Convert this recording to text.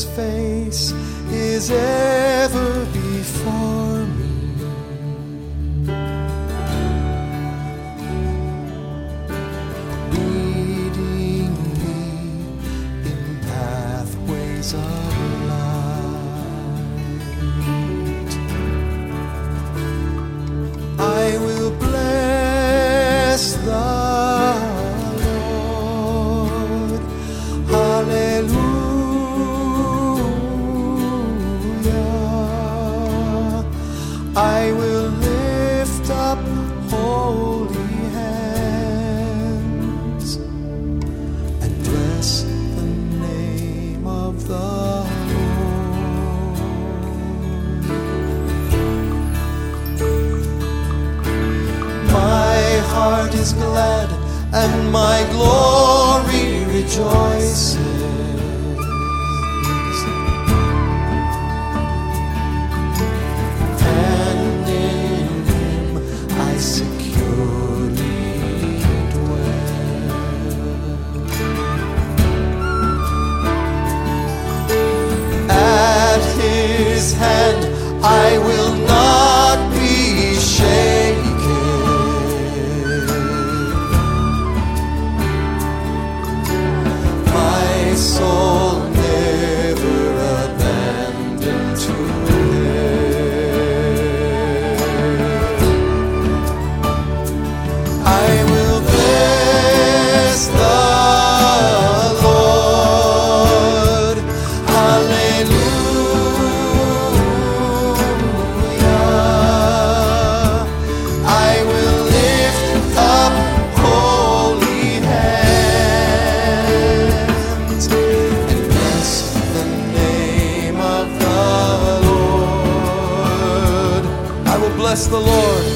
His face is ever before me. Leading me in pathways of light. I will bless the Lord. Hallelujah. I will lift up holy hands and bless the name of the Lord. My heart is glad and my glory rejoices. And in Him I securely dwell. At His hand I will not be shaken. My soul never abandoned to hell. I will bless the Lord. Hallelujah. I will lift up holy hands and bless the name of the Lord. I will bless the Lord.